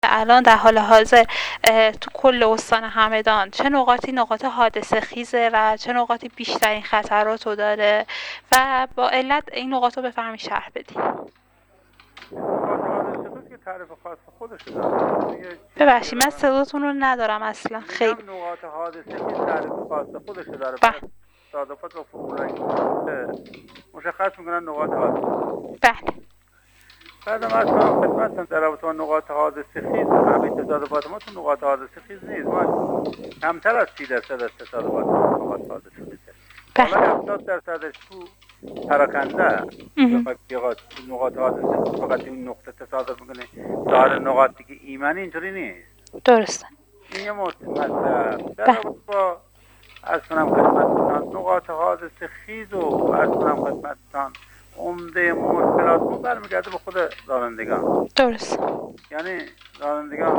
الان در حال حاضر تو کل استان همدان چه نقاطی نقاط حادثه خیزه و چه نقاطی بیشترین خطرات رو داره و با علت این نقاط رو بفرمایید شرح بدید. نقاط حادثه خیز که تعریف خاص خودش داره. ببخشید من صداتون رو ندارم اصلا خیلی. نقاط حادثه که تعریف خاص خودش داره. تصادفات و فرولایی مشخص میکنن نقاط حادثه. بله. بعد از کنم خدمتتون در رابطه با نقاط حادثه خیز، همین تصادفات ما تو نقاط حادثه خیز نیست. ما کمتر از 30% از تصادفات نقاط حادثه خیزه. حالا 70%ش تو پراکنده تو نقاط حادثه فقط این نقطه تصادف میکنه. داره نقاط دیگه ایمنی اینطوری نیست. درسته. این یه مطلب. در رابطه با از کنم خدمتتان نقاط حادثه خیز و از کنم خدمتتان عمده مشکلات ما برمیگرده به خود رانندگان. درست. یعنی رانندگان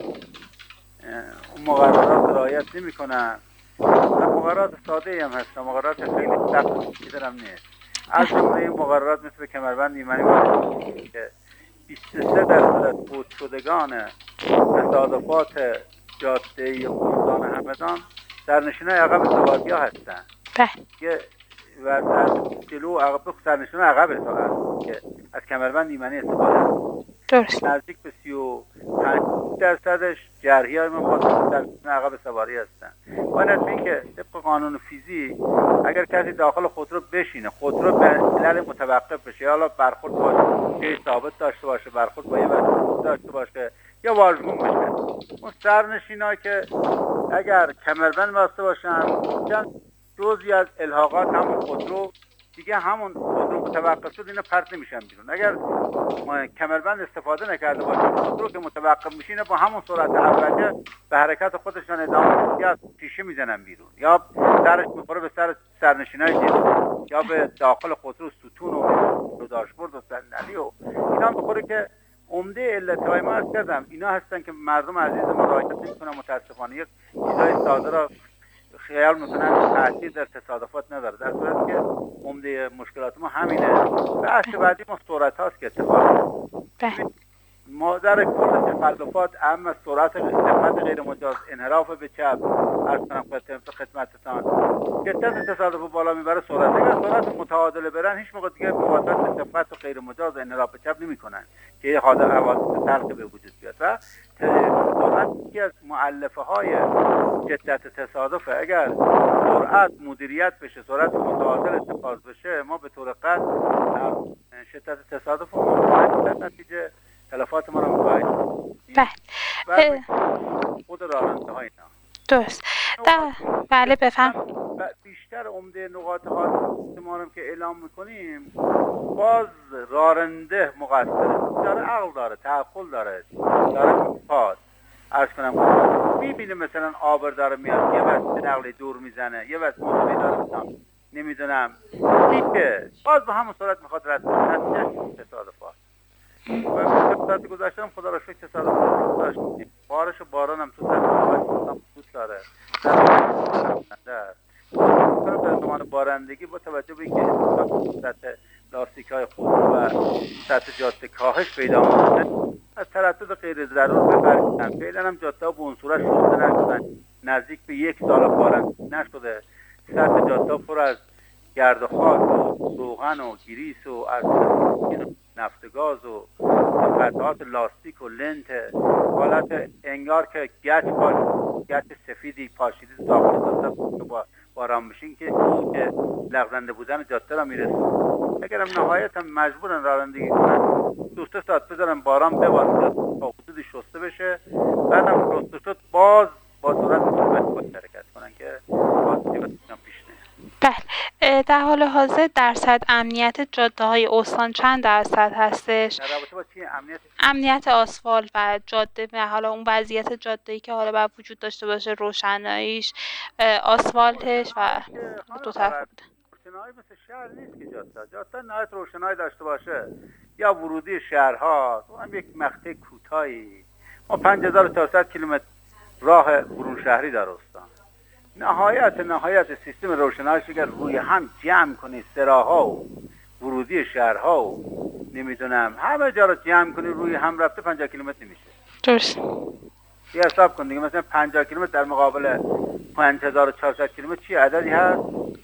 اون مقررات رعایت نمی‌کنن. مقررات ساده هم هست، مقررات خیلی سخت هم نیست. از جمله این مقررات مثل کمربند ایمنی باید که 23% از فوت شدگان تصادفات جاده استان همدان در نشینه‌های عقب سواریا هستند. بله. و در جلو عقب سرنشین عقب هست که از کمربند ایمنی استفاده درست. نزدیک به 35% جرحی‌های ما با سرنشین عقب سواری هستن. و نتیجه که طبق قانون فیزیک اگر کسی داخل خودرو بشینه، خودرو به علل متوقف بشه، حالا برخورد با جای ثابت داشته باشه، برخورد با یه وسیله داشته باشه یا واژگون بشه، اون سرنشین‌ها که اگر کمربند بسته باشن جزئی از الحاقات همون خودرو دیگه همون خودرو متوقف شد اینا پرت نمیشن بیرون. اگر کمربند استفاده نکرده باشه خودرو که متوقف میشه اینا با همون سرعت اولیه به حرکت خودشان ادامه یا پیشه میزنن بیرون یا سرش میخوره به سر سرنشینای جلو یا به داخل خودرو ستون و داشبورد و صندلی و اینا میخوره که عمده علتهای ما از کردم اینا هستن که مردم عزیز ما رعایت نمیکنن. متاسفانه یک چیزای ساده را خیال میکنن تاثیر در تصادفات نداره، در صورتی که عمده مشکلات ما همینه. بحث بعدی ما سرعت هاست که اتفاق مادر کل تخلفات اما سرعت غیر مجاز، انحراف به چپ، عرض کنم خدمتتان شدت تصادف بالا میبره سرعت. اگر سرعت متعادل برن هیچ موقع دیگه مواظبت به صفت و غیر مجاز انحراف به چپ نمیکنن که یه حوادث تلخ به وجود بیاد. و سرعت یکی از مؤلفه های شدت تصادف. اگر سرعت مدیریت بشه، سرعت متعادل اتخاذ بشه، ما به طور قطع شدت تصادف رو در نتیجه تلفات ما رو می‌بینیم. بله. خود راننده های اینا. درست. بله بفهم. بیشتر عمده نقاط حادثه ما رو که اعلام میکنیم باز راننده مقصره. داره عقل داره، تعقل داره پاس. عرض کنم میبینه مثلا آبر داره میاد یه وسیله نقلیه دور میزنه، یه وسیله موتوری داره نمیدونم دیگه باز به همون صورت میخواد رد کنه. تصادفات و ساعتی گذاشتم خدا را شکر تصادف داشتیم. بارش و باران هم تو سطح بود داره در زمان بارندگی با توجه به اینکه سطح لاستیک های خود و سطح جاده کاهش پیدا میکنه از تردد غیر ضرور بپرسیدن. فعلا هم جاده ها به اون صورت شسته نشدن، نزدیک به 1 سال بارندگی نشده، سطح جاده ها پر از گرد و خاک و روغن و گریس و از نفتگاز و قطعات لاستیک و لنت، حالت انگار که گچ سفیدی پاشیده داخل جاده با باران بشین که لغزنده بودن جاده را میرسه. اگرم نهایت هم مجبورن رانندگی کنن 2-3 ساعت بذارن باران بباره تا حدود شسته بشه، بعدم شسته شد باز با سرعت باید حرکت کنن که باز دیوتشون پیش بله. در حال حاضر درصد امنیت جاده های استان چند درصد هستش؟ در رابطه با چی امنیت آسفالت و جاده و حالا اون وضعیت جاده‌ای که حالا باید وجود داشته باشه، روشناییش، آسفالتش و دو طرف روشنایی مثل شهر نیست که جاده نهایت روشنایی داشته باشه یا ورودی شهرها اونم یک مقطع کوتاهی. ما 5400 کیلومتر راه برون شهری در استان. نهایت سیستم روشناییش اگر روی هم جمع کنی سراها و ورودی شهرها و نمیدونم همه جا رو جمع کنی روی هم رفته 50 کیلومتر نمیشه. درست. یه حساب کن دیگه، مثلا 50 کیلومتر در مقابل 5400 کیلومتر چی عددی هست؟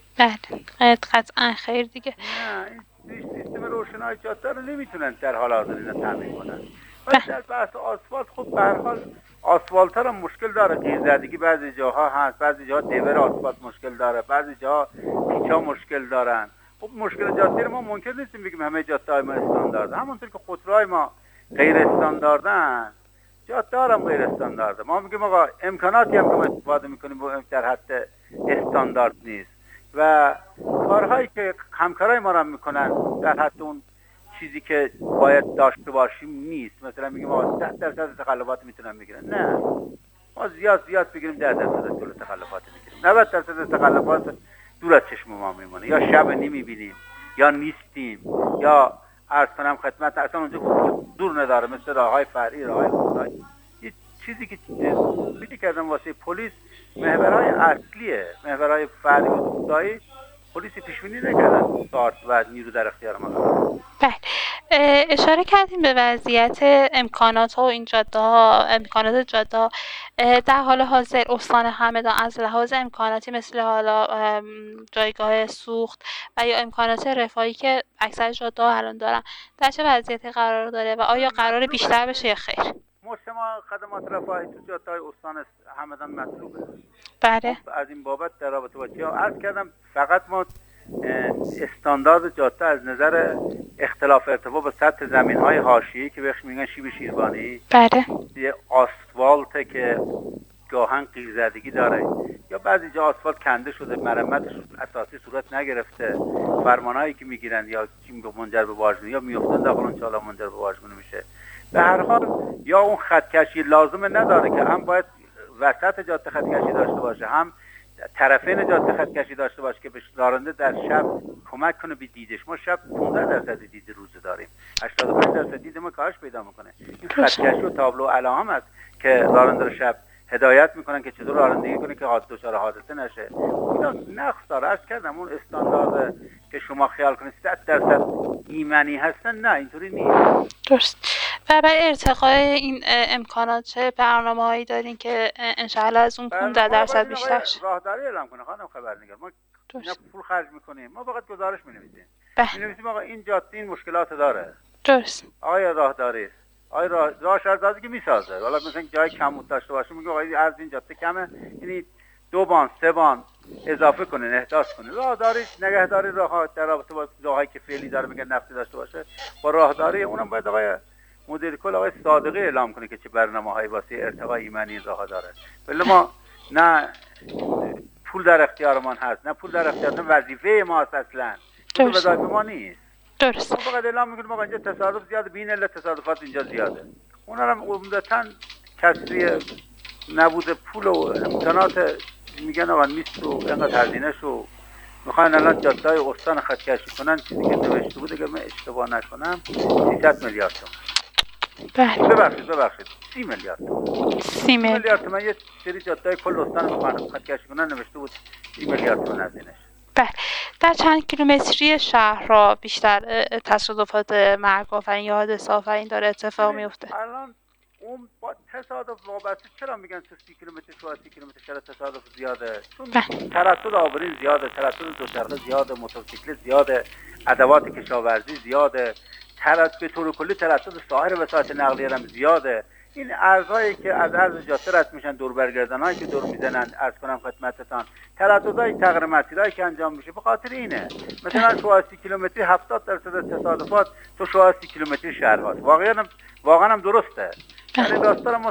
بله قطعا خیر دیگه. نه این سیستم روشنایی جاده رو نمیتونن در حال حاضر اینا تامین کنن. ولی در بحث آسفالت خب به هر حال آسفالت ها مشکل داره، قیرزدگی بعضی جاها هست، بعضی جاها دیور آسفالت مشکل داره، بعضی جاها پیچا مشکل دارن. خب مشکل جاده ما ممکن نیستیم بگیم همه جاده های ما استاندارده، همونطور که خودروهای ما غیر استانداردن، جاده هم غیر استاندارده. ما میگیم آقا امکاناتی هم که ما استفاده میکنیم در حد استاندارد نیست و کارهایی که همکارای ما را میکنن در حد اون چیزی که باید داشته باشیم نیست. مثلا میگیم آقا 10% تخلفات میتونن بگیرن، نه ما زیاد بگیریم 10% طول تخلفات میگیریم، 90% تخلفات دور از چشم ما میمونه، یا شب نمیبینیم یا نیستیم یا عرض کنم خدمت اصلا اونجا دور نداره، مثل راههای فرعی، راههای خدایی. یه چیزی که بیتی کردم واسه پلیس محورهای اصلیه، محورهای فرعی و خدایی پلیسی پیشبینی نکردن ساعت و نیرو در اختیار ما قرار. بله اشاره کردیم به وضعیت امکانات ها و این جاده ها، امکانات جاده ها در حال حاضر استان همدان از لحاظ امکاناتی مثل حالا جایگاه سوخت و یا امکانات رفاهی که اکثر جاده ها الان دارن در چه وضعیتی قرار داره و آیا قرار بیشتر بشه یا خیر؟ مجتمع خدمات رفاهی تو جاده های استان همدان مطلوبه. بله. از این بابت در رابطه با چیا عرض کردم، فقط ما استاندارد جاده از نظر اختلاف ارتفاع با سطح زمین‌های حاشیه‌ای که بهش میگن شیب شیروانی، بله، یه آسفالت که گاهن قیرزدگی داره یا بعضی جا آسفالت کنده شده مرمتش اساسی صورت نگرفته، فرمانایی که میگیرن یا منجر به واژگونی یا میافتن داخل اون چالا منجر به واژگونی میشه. به هر حال یا اون خطکشی لازم نداره که هم باید وسط جاده خطکشی داشته باشه، هم طرفین جاده خطکشی داشته باشه که به راننده در شب کمک کنه به دیدش. ما شب 15% دید روزه داریم، 85% دید ما کاهش پیدا میکنه. این خطکشی و تابلو علائم است که راننده رو شب هدایت میکنن که چطور رانندگی کنه که دچار حادثه نشه. اینا نقص داره. عرض کردم اون استاندارد که شما خیال کنید 100% ایمنی هستن، نه اینطوری نیست. درست. و برای ارتقای این امکانات چه برنامه‌هایی دارین که انشاءالله از اون 15% بیشتر شه؟ راهداری اعلام کنه خانم خبرنگار. ما اینا پول خرج میکنیم، ما فقط گزارش می‌نویسیم. می‌نویسیم آقا این جاده این مشکلات داره. درست. آیا راهداری راه شهرداری که میسازه، حالا مثلا جای کم داشته باشه میگه آقا از این جاده کمه، یعنی 2 بان 3 بان اضافه کنه، احداث کنه. راهداری نگهداری راه‌ها در رابطه با راهایی که فعلی داره میگه نفتی داشته باشه، با راهداری اونم باید آقای مدیر کل آقای صادقی اعلام کنه که چه برنامه‌هایی واسه ارتقای ایمنی راه‌ها داره. ولی ما نه پول در اختیارمان هست، نه پول در اختیار، وظیفه ما اصلا وظیفه ما نیست. درست. ما فقط اعلام میکنیم آقا اینجا تصادف زیاده، بین علت تصادفات اینجا زیاده. اونا هم عمدتاً کسری نبوده پول و امکانات میگن آقا نیست و اینقدر هزینه شو میخوان الان جاده‌های استان خطکشی کنن. چیزی که نوشته بود اگه من اشتباه نکنم 300 میلیارد تومان. بله. ببخشید 30 میلیارد تومان. 30 میلیارد تومان یه سری جاده‌های کل استان میخوان خطکشی کنن، نوشته بود 30 میلیارد تومان هزینه‌اش. بله. در چند کیلومتری شهر را بیشتر تصادفات مرگ آفرین یا حادثه آفرین داره اتفاق میفته؟ الان اون با تصادف وابسته. چرا میگن تو 30 کیلومتر تو 30 کیلومتر چرا تصادف زیاده؟ چون ترصد آورین زیاده، ترصد دوچرخه زیاده، موتورسیکلت زیاده، ادوات کشاورزی زیاده، به طور کلی ترصد سایر وسایل نقلیه هم زیاده. این ارزهایی که از عرض جاده رد میشن، دور برگردانایی که دور میزنن، عرض کنم خدمتتان ترددهای تغییر مسیرهایی که انجام میشه به خاطر اینه. مثلا تو 30 کیلومتری 70% تصادفات تو 30 کیلومتری شهر هاست. واقعا هم درسته. یعنی داستان ما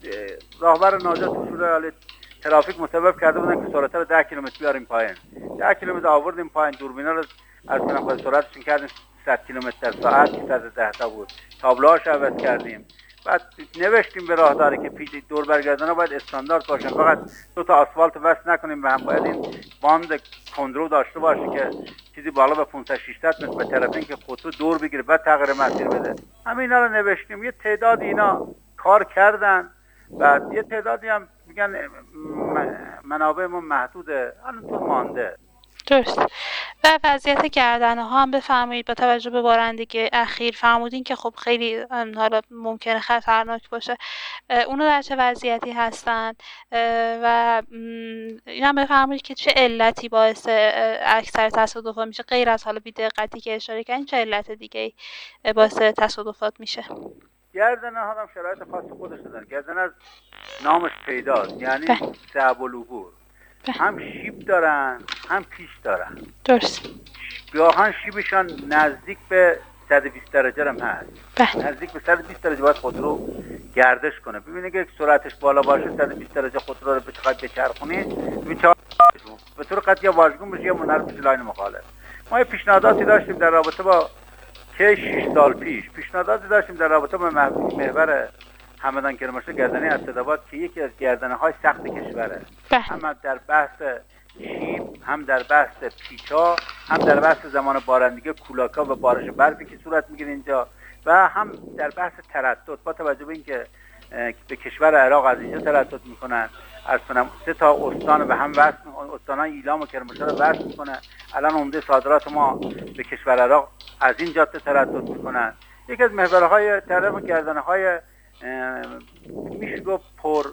راهبر ناجا تو شورای ترافیک مصوب کرده بودن که سرعت رو 10 کیلومتر بیاریم پایین. 10 کیلومتر آوردیم پایین، دوربینا رو از کنم خود سرعتشون کردیم 100 کیلومتر در ساعت، 110 تا بود. تابلوهاش عوض کردیم. بعد نوشتیم به راهداری که پیچ دور برگردانا باید استاندارد باشن، فقط 2 تا آسفالت وصل نکنیم به هم، باید این باند کندرو داشته باشه که چیزی بالا به 500 600 متر به طرفین که خودرو دور بگیره بعد تغییر مسیر بده. همینا رو نوشتیم. یه تعداد اینا کار کردن، بعد یه تعدادی هم میگن منابع ما محدوده، همینطور مانده. درست. و وضعیت گردنه‌ها هم بفرمایید. با توجه به بارندگی اخیر فرمودین که خب خیلی حالا ممکنه خطرناک باشه، اونا در چه وضعیتی هستن و این هم بفرمایید که چه علتی باعث اکثر تصادفات میشه، غیر از حالا بی‌دقتی که اشاره کردین چه علت دیگه باعث تصادفات میشه؟ گردنه ها هم شرایط خاص خودش دارن. گردنه از نامش پیداست، یعنی صعب العبور. هم شیب دارن هم پیش دارن. درست. گاهن شیبشان نزدیک به 120 درجه هم هست. نزدیک به 120 درجه باید خودرو گردش کنه. ببینید که سرعتش بالا باشه 120 درجه خودرو رو بخواد بچرخونی به طور قطعی واژگون بشه یا منحرف بشه لاین مخالف. ما یه پیشنهاداتی داشتیم در رابطه با که 6 سال پیشنهاداتی داشتیم در رابطه با محور همدان کرمانشاه گردنه اسدآباد که یکی از گردنه های سخت کشوره. هم در بحث شیب، هم در بحث پیچا، هم در بحث زمان بارندگی کولاکا و بارش برفی که صورت میگیره اینجا، و هم در بحث تردد. با توجه به اینکه به کشور عراق از اینجا تردد میکنن، از کنم 3 تا استان به هم وصل، استانای ایلام و کرمانشاه رو وصل میکنن. الان عمده صادرات ما به کشور عراق از این جاده تردد میکنن. یکی از محورهای طرف گردنه‌های میشه گفت پر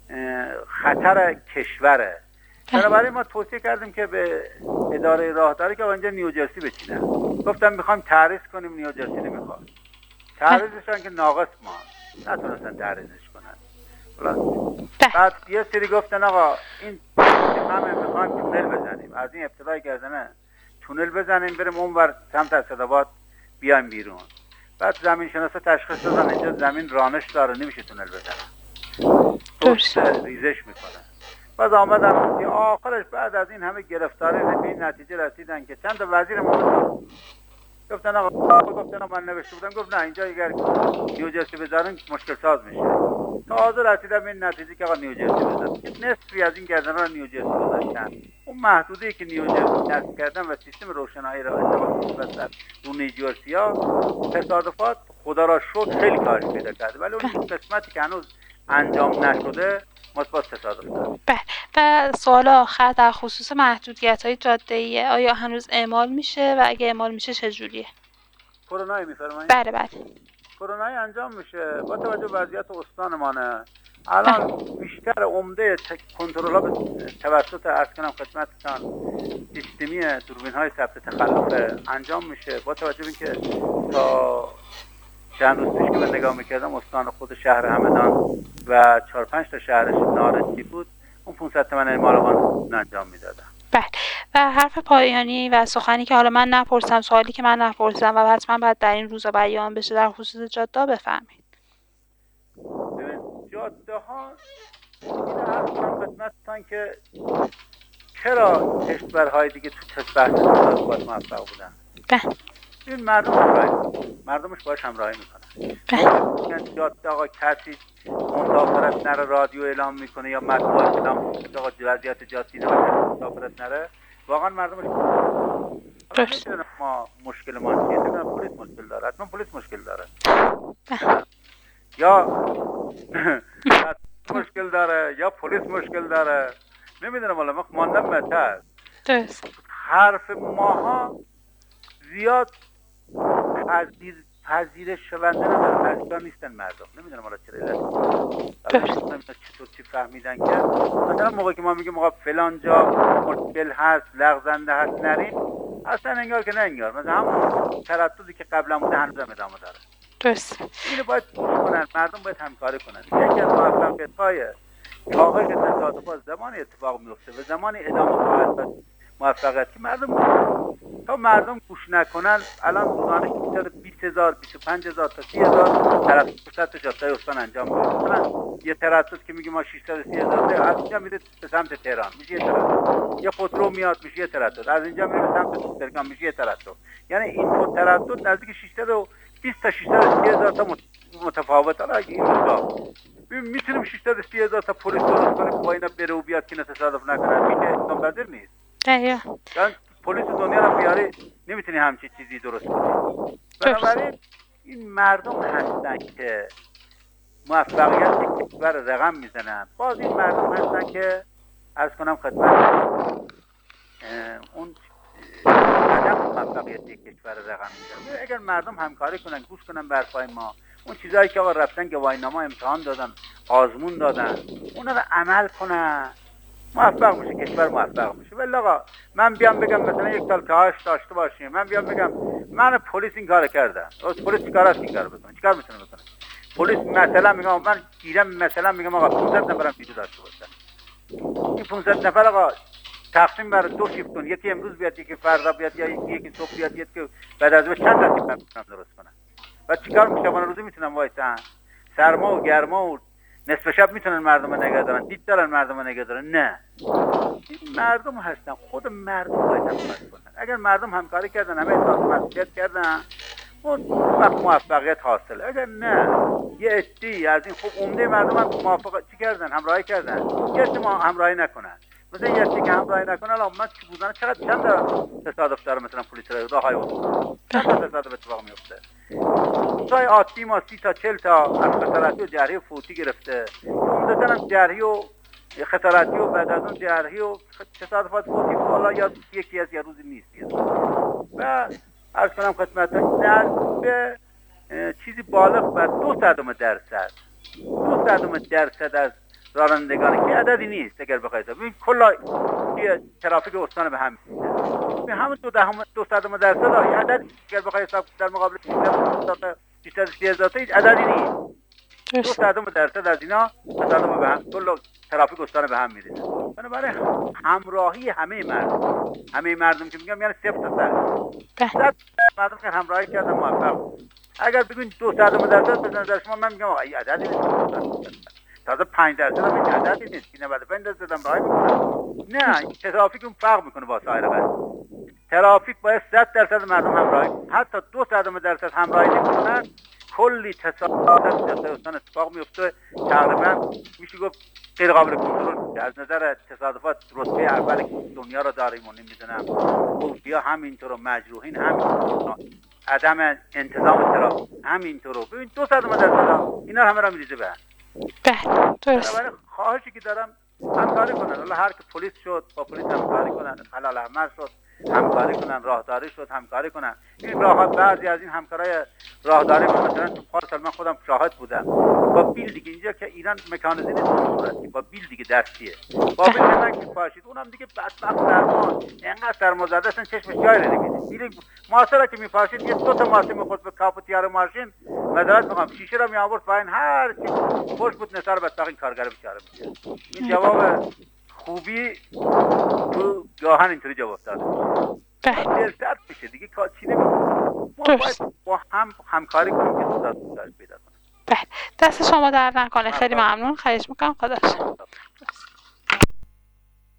خطر کشوره. بنابراین ما توصیه کردیم که به اداره راهداری که اونجا نیوجرسی بچینن. گفتم میخوایم تعریض کنیم، نیوجرسی نمیخواد. تعریضشان که ناقص ما نتونستن تعریضش کنن. بعد یه سری گفتن آقا این همه میخوایم تونل بزنیم، از این ابتدای گردنه تونل بزنیم بریم اونور سمت اسدآباد بیایم بیرون. بعد زمین شناسا تشخیص دادن اینجا زمین رانش داره نمیشه تونل بزنن، درست ریزش میکنن. بعد آمدن که آخرش بعد از این همه گرفتاری به این نتیجه رسیدن که چند تا وزیر مملکت گفتن آقا من نوشته بودم، گفت نه اینجا اگر نیوجرسی بذارن مشکل ساز میشه. تازه رسیدم به این نتیجه که آقا نیوجرسی بذارن. نصفی از این گردن‌ها رو نیوجرسی گذاشتن. اون محدوده‌ای که نیوجرسی نصب کردن و سیستم روشنایی را استفاده رو نیوجرسی‌ها تصادفات خدا را شکر خیلی کاهش پیدا کرده، ولی اون قسمتی که هنوز انجام نشده مثبت تصادف داره. و سوال آخر در خصوص محدودیت‌های جاده‌ای، آیا هنوز اعمال میشه و اگه اعمال میشه چجوریه؟ کرونایی میفرمایید؟ بله. کرونایی انجام میشه با توجه به وضعیت استانمانه. الان بیشتر عمده کنترل‌ها به توسط اسکنم خدمتتان سیستمی دوربین‌های ثبت تخلف انجام میشه. با توجه به اینکه تا چند روز پیش که من نگاه میکردم استان خود شهر همدان و 4-5 تا شهرش نارنجی بود، اون 500 تومن اعمال انجام میدادن. بله. و حرف پایانی و سخنی که حالا من نپرسم، سوالی که من نپرسم و حتما باید در این روزا بیان بشه در خصوص جاده بفهمید. جاده ها این عرض کنم خدمتتان که چرا کشورهای دیگه تو تست بحث تصادفات موفق بودن؟ این مردمش باش همراهی میکنن. جاده آقا کسی مسافرت نره رادیو اعلام میکنه یا مطبوعات اعلام میکنه آقا وضعیت جاده نره مسافرت نره، واقعا مردمش نمیدونم ما مشکل ما چیه. نمیدونم پلیس مشکل داره، حتما پلیس مشکل داره یا مشکل داره یا پلیس مشکل داره، نمیدونم. والا من ماندم متر حرف ماها زیاد پذیرش شونده نداره، پذیرا نیستن مردم. نمیدونم حالا چرا علت چطور چی فهمیدن که مثلا موقعی که ما میگیم آقا فلان جا مشکل هست لغزنده هست نرین، اصلا انگار که نه انگار مثلا همون ترددی که قبلا بوده هنوز هم ادامه داره. درست. اینو باید گوش کنن، مردم باید همکاری کنن. یکی از موفقیت‌های کاهش تصادفات زمانی اتفاق میفته و زمانی ادامه خواهد موفقیت که مردم گوش نکنن. الان روزانه بیشتر 20,000 25,000 تا 30,000 تردد جاده استان انجام میشه. مثلا یه تردد که میگیم ما 630,000 از اینجا میره به سمت تهران میشه یه تردد، یه خودرو میاد میشه یه تردد، از اینجا میره به سمت دوسترگان میشه یه تردد. یعنی این تردد نزدیک 620 تا 630,000 تا متفاوت. حالا اگه این روزا میتونیم 630,000 تا پلیس درست کنیم با اینا بره و بیاد که تصادف نکنن، میشه امکان پذیر نیست. چون پلیس دنیا رو بیاری نمیتونی همچین چیزی درست کنی. بنابراین این مردم هستن که موفقیت کشور رقم میزنن. باز این مردم هستن که عرض کنم خدمت اون موفقیت یک کشور رقم میزنه. اگر مردم همکاری کنن، گوش کنن به حرفای ما، اون چیزایی که آقا رفتن گواهینامه امتحان دادن، آزمون دادن، اونا رو عمل کنن، موفق میشه کشور، موفق میشه. ولی آقا من بیام بگم مثلا یک سال کاهش داشته باشیم، من بیام بگم من پلیس این کارو کردم، پلیس چیکار است این کارو بکنه؟ چیکار میتونه بکنه پلیس؟ مثلا میگم من گیرم، مثلا میگم آقا 500 نفرم ویدیو داشته باشن، این 500 نفر آقا تقسیم بر 2 شیفت کن، یکی امروز بیاد، یکی فردا بیاد، یا یکی صبح بیاد، یکی بعد از چند تا میتونم درست کنم. و چیکار میشه؟ شبانه روزی میتونم وایسن؟ سرما و گرما و نصف شب میتونن مردم رو نگه دارن؟ دید دارن مردم رو نگه دارن؟ نه، مردم هستن، خود مردم باید همکاری کنن. اگر مردم همکاری کردن، همه احساس مسئولیت کردن، اون وقت موفقیت حاصله. اگر نه، یه عده‌ای از این خوب عمده مردم هم موافقت چی کردن؟ همراهی کردن. یه عده ما همراهی نکنن، مثلا یه عده که همراهی نکنن، الان من چی بودن چند تصادف داره، مثلا پلیس راههای بود چند تا تصادف اتفاق میفته. روزهای عادی ما 30 تا 40 تا از خسارتی و جرحی و فوتی گرفته، عمدتاً هم جرحی و خسارتی و بعد از اون جرحی و تصادفات فوتی حالا یا یکی از یه روزی نیست. و عرض کنم خدمتتون به چیزی بالغ بر 2% از رانندگان که عددی نیست. اگر بخواید ببین کلا ترافیک استان به هم به همون 2% عدد اگر بخواید حساب در مقابل بیشتر از 30,000 هیچ عددی نیست. 2% از اینا تصادف به هم، کل ترافیک استان به هم میریزه. بنابراین همراهی همه مردم که میگم یعنی 0 تا 100 مردم که همراهی کردن موفق. اگر بگین 2% بزنید در شما، من میگم آقا این عددی نیست، تازه 5% هم این عددی نیست که 95% هم راهی میکنن. نه، ترافیک اون فرق میکنه با سایر قضیه. ترافیک باید 100% مردم همراهی، حتی 2% همراهی نمیکنن، کلی تصادفات در استان اتفاق میفته، تقریبا میشه گفت غیر قابل کنترل. از نظر تصادفات رتبه اول دنیا رو داریم و نمیدونم فوتیا همینطور، مجروحین همینطور، عدم انتظام ترافیک همینطور. ببین 2% اینا همه را میریزه به هم. بله درست. بنابراین خواهشی که دارم همکاری کنن. حالا هر که پلیس شد با پلیس همکاری کنن، حلال احمر شد همکاری کنن، راهداری شد همکاری کنن. این راهات بعضی از این همکارای راهداری مثلا تو پارسال من خودم شاهد بودم با بیل دیگه، اینجا که ایران مکانیزمی نیست، با بیل دیگه دستیه، با بیل رنگ میپاشید، اونم دیگه بدبخت درمان اینقدر سرمازده اصلا چشمش جای نمیبینه. بیل ماسه که میپاشید یه 2 تا ماسه میخورد به کاپوت یار ماشین، مدارت میخوام شیشه رو میآورد پایین، هر کی خوش بود نثار بدبخت این کارگر بیچاره میشه. این جواب خوبی تو گاهن اینطوری جواب داده. بله. درد میشه دیگه، کار چی نمیشه. ما باید با همکاری کنیم که پیدا کنیم. بله، دست شما درد نکنه. خیلی ممنون، خواهش میکنم. خدا